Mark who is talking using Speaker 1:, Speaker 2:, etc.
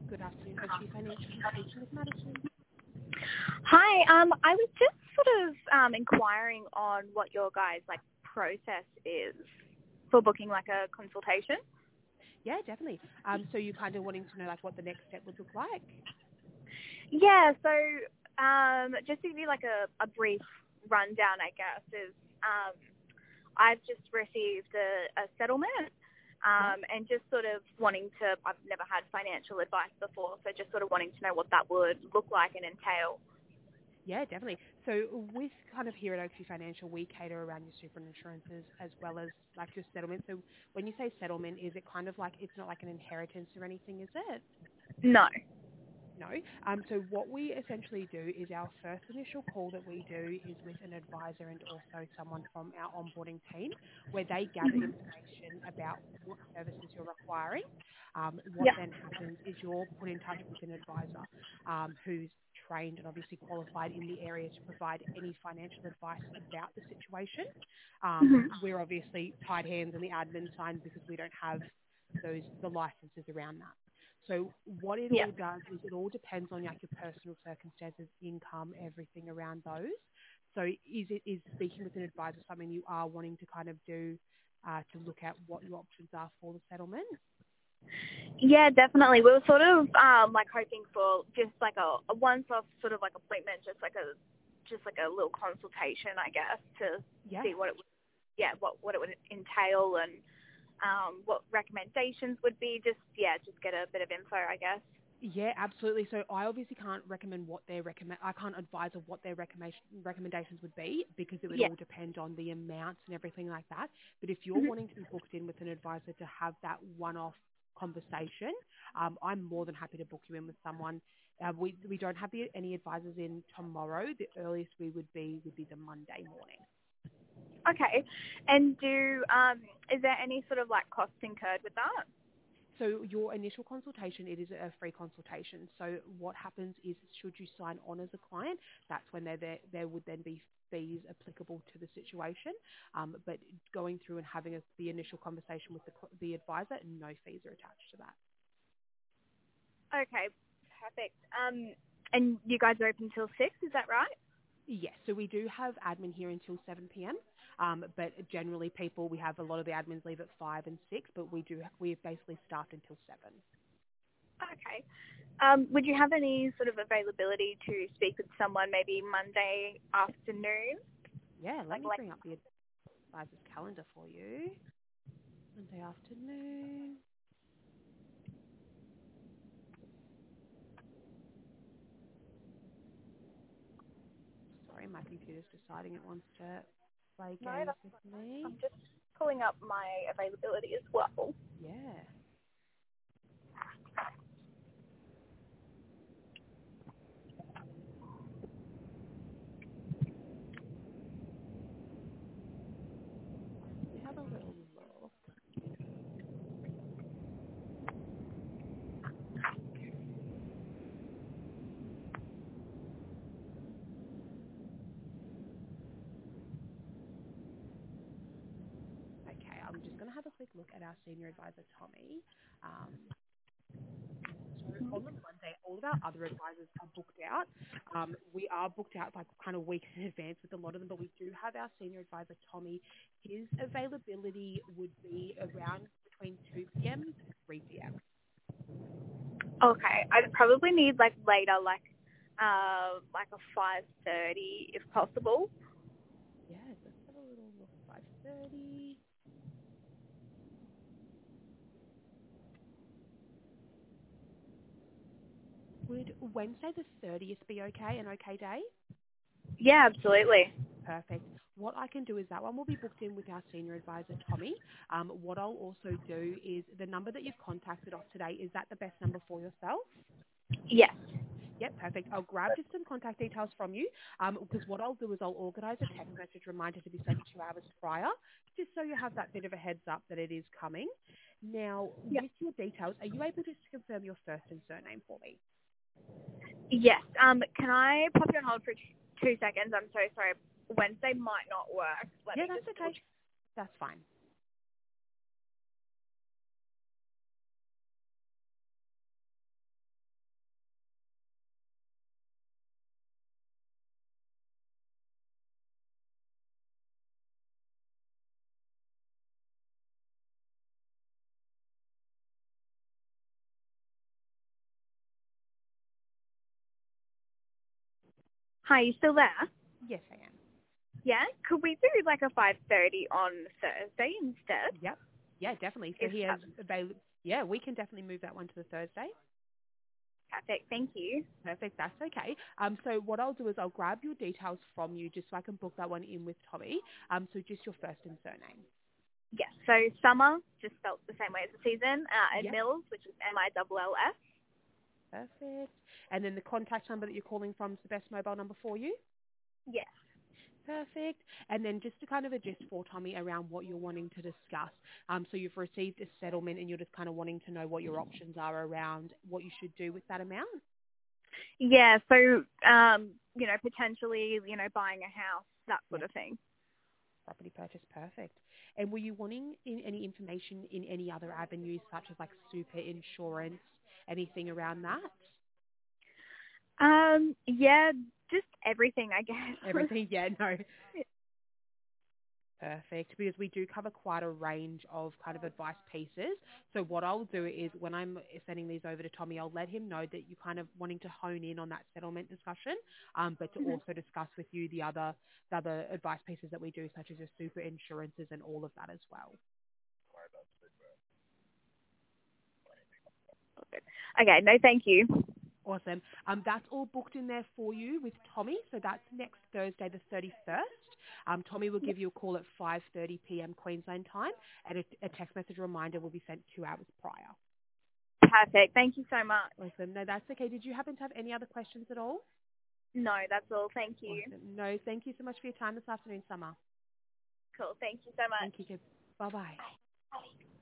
Speaker 1: Good afternoon, Oaktree Financial speaking with Madison.
Speaker 2: Hi, I was just sort of inquiring on what your guys' process is for booking a consultation.
Speaker 1: Yeah, definitely. So you're kind of wanting to know what the next step would look like?
Speaker 2: Yeah, so just to give you a brief rundown, I guess, is I've just received a settlement and just sort of I've never had financial advice before, so just sort of wanting to know what that would look like and entail.
Speaker 1: Yeah, definitely. So with kind of here at Oaktree Financial, we cater around your super insurances as well as your settlement. So when you say settlement, is it kind of it's not like an inheritance or anything, is it?
Speaker 2: No.
Speaker 1: No. So what we essentially do is our first initial call that we do is with an advisor and also someone from our onboarding team where they gather information about what services you're requiring. What
Speaker 2: Yeah.
Speaker 1: then happens is you're put in touch with an advisor who's trained and obviously qualified in the area to provide any financial advice about the situation. We're obviously tied hands on the admin side because we don't have the licenses around that. So what it
Speaker 2: Yeah.
Speaker 1: all does is it all depends on your personal circumstances, income, everything around those. So is speaking with an advisor something you are wanting to kind of do to look at what your options are for the settlement?
Speaker 2: Yeah, definitely. We were sort of hoping for just a once-off sort of appointment, just a little consultation, I guess, to see what it would, what it would entail and what recommendations would be. Just get a bit of info, I guess.
Speaker 1: Yeah, absolutely. So I obviously can't recommend what their I can't advise of what their recommendations would be because it would all depend on the amounts and everything like that. But if you're wanting to be booked in with an advisor to have that one-off conversation, I'm more than happy to book you in with someone. We don't have any advisors in tomorrow. The earliest we would be the Monday morning.
Speaker 2: Okay. And is there any sort of costs incurred with that?
Speaker 1: So your initial consultation, it is a free consultation. So what happens is should you sign on as a client, that's when there would then be fees applicable to the situation. But going through and having the initial conversation with the advisor, no fees are attached to that.
Speaker 2: Okay, perfect. And you guys are open till 6, is that right?
Speaker 1: Yes, so we do have admin here until 7 p.m. But generally we have a lot of the admins leave at 5 and 6, but we basically staffed until 7.
Speaker 2: Okay. Would you have any sort of availability to speak with someone maybe Monday afternoon?
Speaker 1: Yeah, let me bring up the advisor's calendar for you. Monday afternoon. Sorry, my computer's deciding it wants to play games with me.
Speaker 2: I'm just pulling up my availability as well.
Speaker 1: Yeah. We have a little look. Okay, I'm just going to have a quick look at our senior advisor, Tommy. So on the Monday, all of our other advisors are booked out. We are booked out kind of weeks in advance with a lot of them, but we do have our senior advisor, Tommy. His availability would be around between 2 p.m. to 3 p.m.
Speaker 2: Okay, I'd probably need later, a 5:30 if possible.
Speaker 1: Yeah, let's have a little look. 5:30. Would Wednesday the 30th be okay, an okay day?
Speaker 2: Yeah, absolutely.
Speaker 1: Perfect. What I can do is that one will be booked in with our senior advisor, Tommy. What I'll also do is the number that you've contacted off today, is that the best number for yourself?
Speaker 2: Yes.
Speaker 1: Yep, perfect. I'll grab just some contact details from you because what I'll do is I'll organise a text message reminder to be sent 2 hours prior, just so you have that bit of a heads up that it is coming. Now, with your details, are you able just to confirm your first and surname for me?
Speaker 2: Yes. Can I pop you on hold for 2 seconds? I'm so sorry. Wednesday might not work.
Speaker 1: Yeah, that's okay. That's fine.
Speaker 2: Hi, you still there?
Speaker 1: Yes, I am.
Speaker 2: Yeah? Could we do like a 5:30 on Thursday instead?
Speaker 1: Yep. Yeah, definitely. So
Speaker 2: If
Speaker 1: he has
Speaker 2: that's
Speaker 1: available. Yeah, we can definitely move that one to the Thursday.
Speaker 2: perfect. Thank you.
Speaker 1: Perfect. That's okay. So what I'll do is I'll grab your details from you just so I can book that one in with Tommy. So just your first and surname.
Speaker 2: Yes. So summer, just spelled the same way as the season, and
Speaker 1: Yep.
Speaker 2: Mills, which is MILLS.
Speaker 1: Perfect. And then the contact number that you're calling from is the best mobile number for you?
Speaker 2: Yes.
Speaker 1: Perfect. And then just to kind of a gist for Tommy around what you're wanting to discuss. So you've received a settlement and you're just kind of wanting to know what your options are around what you should do with that amount?
Speaker 2: Yeah. So, potentially, buying a house, that sort of thing.
Speaker 1: Property purchase, perfect. And were you wanting any information in any other avenues such as like super insurance, anything around that?
Speaker 2: Yeah, just everything, I guess.
Speaker 1: Everything, yeah, no. Perfect, because we do cover quite a range of kind of advice pieces. So what I'll do is when I'm sending these over to Tommy, I'll let him know that you're kind of wanting to hone in on that settlement discussion, but to also discuss with you the other advice pieces that we do, such as your super insurances and all of that as well.
Speaker 2: Okay, no, thank you.
Speaker 1: Awesome. That's all booked in there for you with Tommy. So that's next Thursday, the 31st. Tommy will give you a call at 5:30 p.m. Queensland time, and a text message reminder will be sent 2 hours prior.
Speaker 2: Perfect. Thank you so much.
Speaker 1: Awesome. No, that's okay. Did you happen to have any other questions at all?
Speaker 2: No, that's all. Thank you.
Speaker 1: Awesome. No, thank you so much for your time this afternoon, Summer.
Speaker 2: Cool. Thank you so much.
Speaker 1: Thank you. Bye-bye.
Speaker 2: Bye.